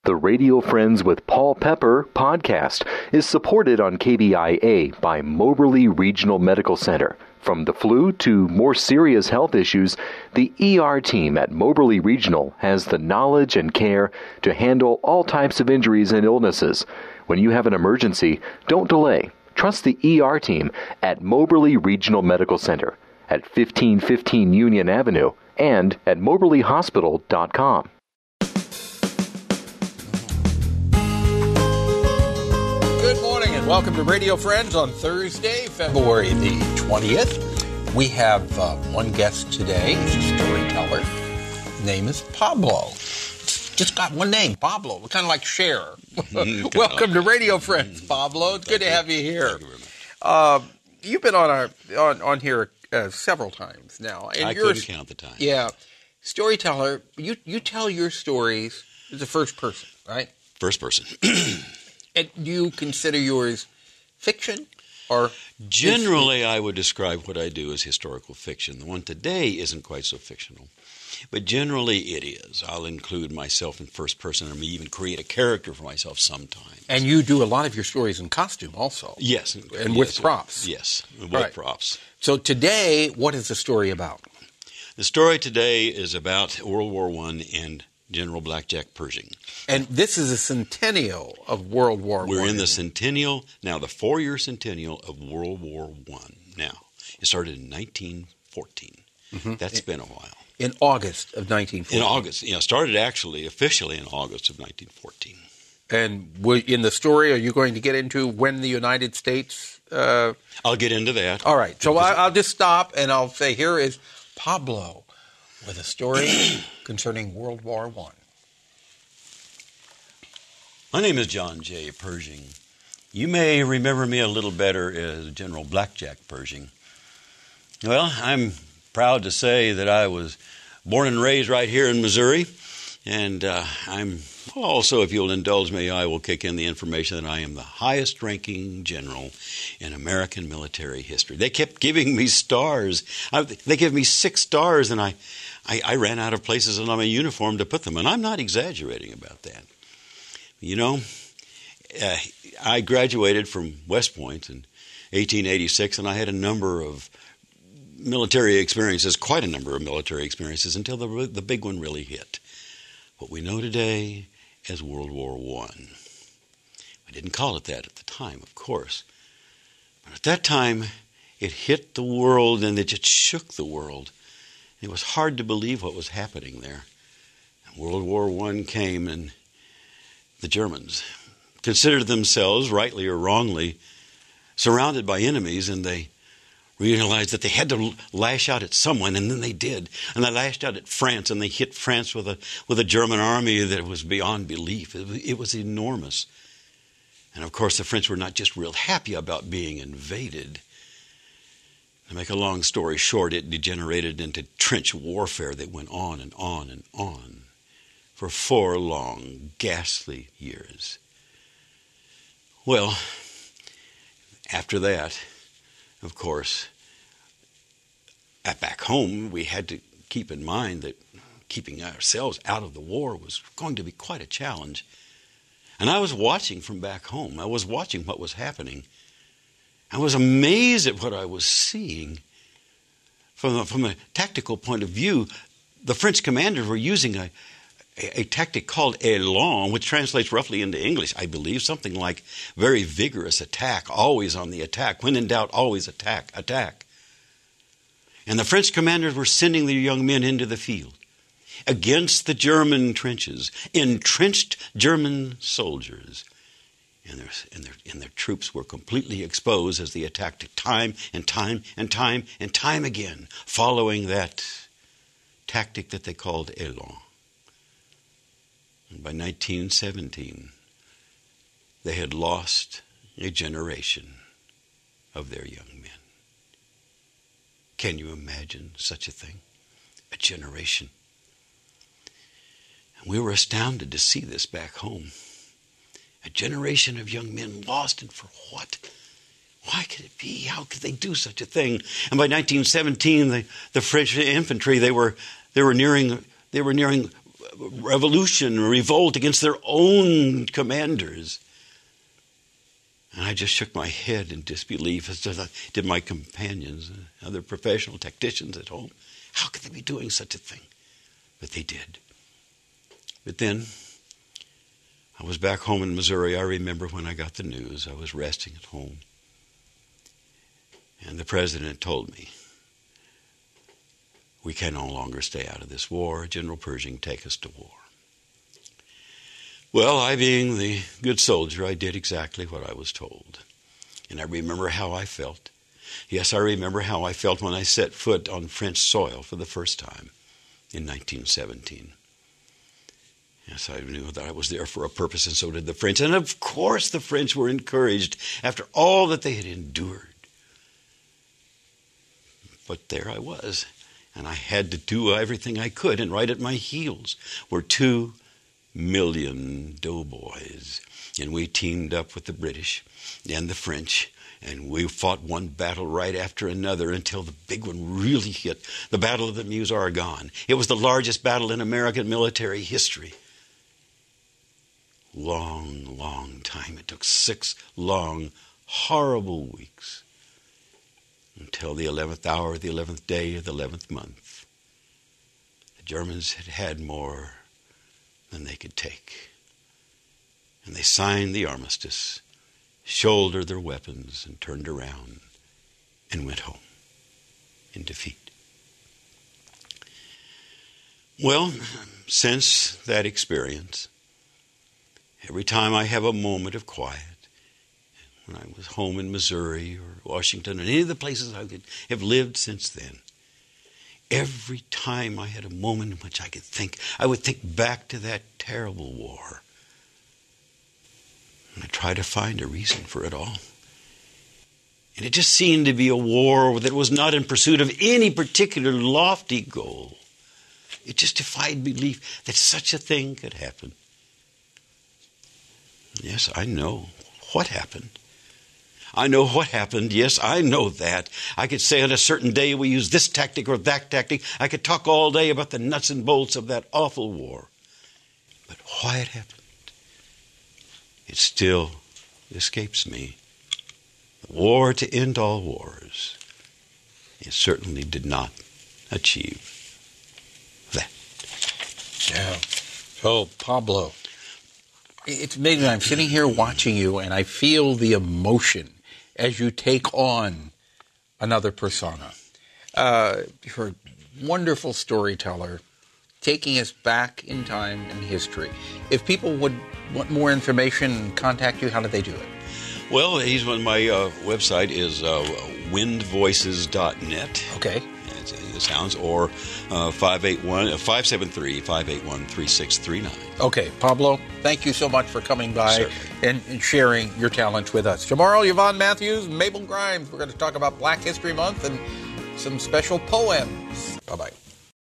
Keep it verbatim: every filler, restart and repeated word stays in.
The Radio Friends with Paul Pepper podcast is supported on K B I A by Moberly Regional Medical Center. From the flu to more serious health issues, the E R team at Moberly Regional has the knowledge and care to handle all types of injuries and illnesses. When you have an emergency, don't delay. Trust the E R team at Moberly Regional Medical Center at fifteen fifteen Union Avenue and at moberly hospital dot com. Good morning and welcome to Radio Friends on Thursday, February the twentieth. We have uh, one guest today. He's a storyteller. His name is Pablo. Just got one name, Pablo. We're kind of like Cher. Welcome to Radio Friends, Pablo. It's good to have you here. Thank you very much. Uh, you've been on our on, on here uh, several times now. And I you're couldn't count the time. Yeah. Storyteller, you, you tell your stories as a first person, right? First person. And do you consider yours fiction or? Generally, I would describe what I do as historical fiction. The one today isn't quite so fictional, but generally it is. I'll include myself in first person or even create a character for myself sometimes. And you do a lot of your stories in costume also. Yes. And yes, with props. Yes, with right. props. So today, what is the story about? The story today is about World War One and General Blackjack Pershing. And this is a centennial of World War One. We're in the centennial, now the four-year centennial of World War One. Now, it started in nineteen fourteen. Mm-hmm. That's been a while. In August of nineteen fourteen. In August. You know, started actually officially in August of nineteen fourteen. And in the story, are you going to get into when the United States... Uh... I'll get into that. All right. So I, I'll just stop and I'll say, here is Pablo with a story concerning World War One. My name is John J. Pershing. You may remember me a little better as General Blackjack Pershing. Well, I'm proud to say that I was born and raised right here in Missouri, and uh, I'm also, if you'll indulge me, I will kick in the information that I am the highest-ranking general in American military history. They kept giving me stars. I, they gave me six stars, and I, I, I ran out of places on my uniform to put them, and I'm not exaggerating about that. You know, uh, I graduated from West Point in eighteen eighty-six, and I had a number of military experiences, quite a number of military experiences, until the the big one really hit. What we know today as World War One. We didn't call it that at the time, of course. But at that time, it hit the world, and it just shook the world. It was hard to believe what was happening there. And World War One came, and the Germans considered themselves, rightly or wrongly, surrounded by enemies, and they realized that they had to lash out at someone, and then they did. And they lashed out at France, and they hit France with a with a German army that was beyond belief. It was, it was enormous. And of course, the French were not just real happy about being invaded. To make a long story short, it degenerated into trench warfare that went on and on and on for four long, ghastly years. Well, after that, of course, at back home, we had to keep in mind that keeping ourselves out of the war was going to be quite a challenge. And I was watching from back home. I was watching what was happening. I was amazed at what I was seeing. From a, from a tactical point of view, the French commanders were using a, a, a tactic called élan, which translates roughly into English, I believe, something like very vigorous attack, always on the attack. When in doubt, always attack, attack. And the French commanders were sending their young men into the field against the German trenches, entrenched German soldiers. And their, and, their, and their troops were completely exposed as they attacked time and time and time and time again, following that tactic that they called élan. And by nineteen seventeen, they had lost a generation of their young men. Can you imagine such a thing? A generation. And we were astounded to see this back home. A generation of young men lost, and for what? Why could it be? How could they do such a thing? And by nineteen seventeen, the, the French infantry, they were they were nearing they were nearing revolution, revolt against their own commanders. And I just shook my head in disbelief, as did my companions, other professional tacticians at home. How could they be doing such a thing? But they did. But then, I was back home in Missouri. I remember when I got the news. I was resting at home. And the president told me, we can no longer stay out of this war. General Pershing, take us to war. Well, I, being the good soldier, I did exactly what I was told. And I remember how I felt. Yes, I remember how I felt when I set foot on French soil for the first time in nineteen seventeen. Yes, I knew that I was there for a purpose, and so did the French. And of course the French were encouraged after all that they had endured. But there I was, and I had to do everything I could, and right at my heels were two million doughboys. And we teamed up with the British and the French, and we fought one battle right after another until the big one really hit, the Battle of the Meuse-Argonne. It was the largest battle in American military history. Long, long time. It took six long, horrible weeks until the eleventh hour, the eleventh day of the eleventh month. The Germans had had more than they could take. And they signed the armistice, shouldered their weapons, and turned around and went home in defeat. Well, since that experience, every time I have a moment of quiet, when I was home in Missouri or Washington or any of the places I could have lived since then, every time I had a moment in which I could think, I would think back to that terrible war. And I try to find a reason for it all. And it just seemed to be a war that was not in pursuit of any particular lofty goal. It just defied belief that such a thing could happen. Yes, I know what happened. I know what happened. Yes, I know that. I could say on a certain day we used this tactic or that tactic. I could talk all day about the nuts and bolts of that awful war. But why it happened, it still escapes me. The war to end all wars, it certainly did not achieve that. Yeah. So, Pablo, it's amazing. I'm sitting here watching you, and I feel the emotion as you take on another persona. Uh, you're a wonderful storyteller, taking us back in time and history. If people would want more information and contact you, how do they do it? Well, he's on my uh, website is uh, wind voices dot net. Okay. It sounds, or uh, five eight one, five seven three, five eight one, three six three nine. Okay, Pablo, thank you so much for coming by and, and sharing your talents with us. Tomorrow, Yvonne Matthews, Mabel Grimes. We're going to talk about Black History Month and some special poems. Bye-bye.